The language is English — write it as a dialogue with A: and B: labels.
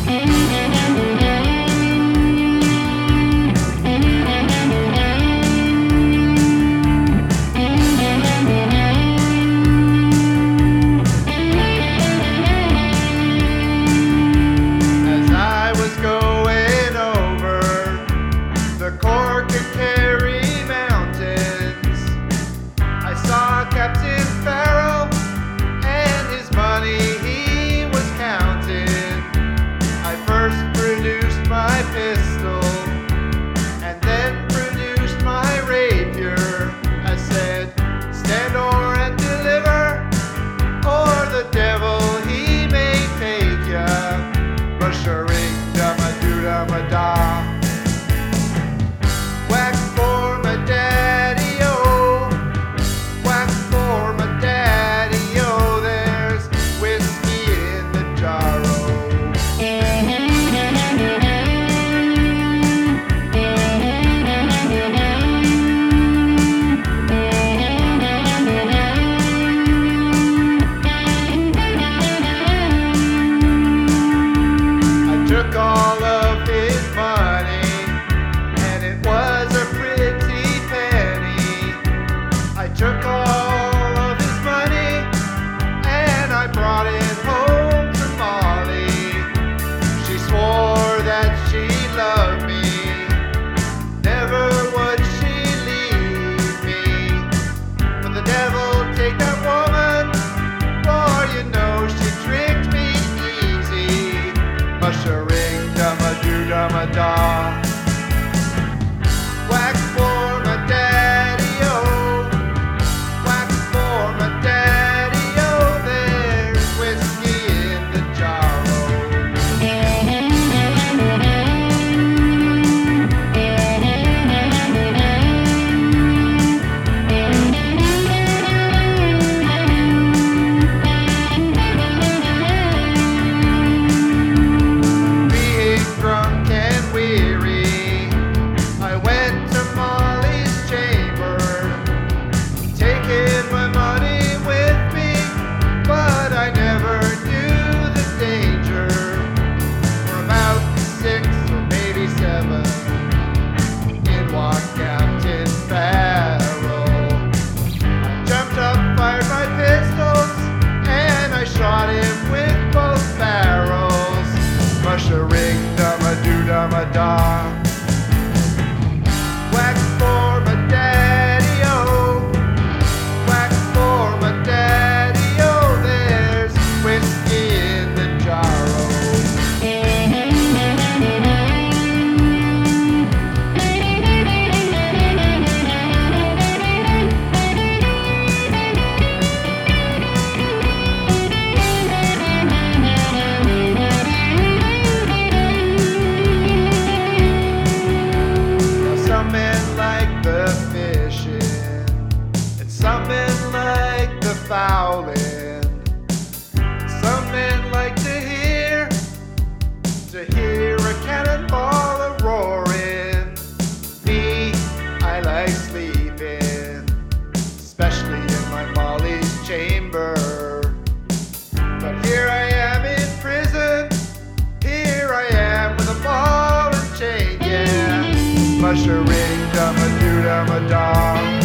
A: Da. Whack for my daddy-o, whack for my daddy-o, there's whiskey in the Being drunk and weary, I went to Molly's chamber, taking my money with me, but I never knew the danger. We're about 6 or maybe 7, in walked Captain Farrell. I jumped up, fired my pistols, and I shot him with both barrels. Mushering, dum-a-doo-dum-a-da. Whack for my daddy-o, whack for my daddy-o, there's whiskey in the jar-o. Some men like the fishing, and some men like the fowling. Some men like to hear a cannonball a-roaring. Me, I like sleeping, especially in my Molly's chamber. But here I am in prison, here I am with a ball and chain, yeah. Mushering, dum-a-doo-dum-a-da.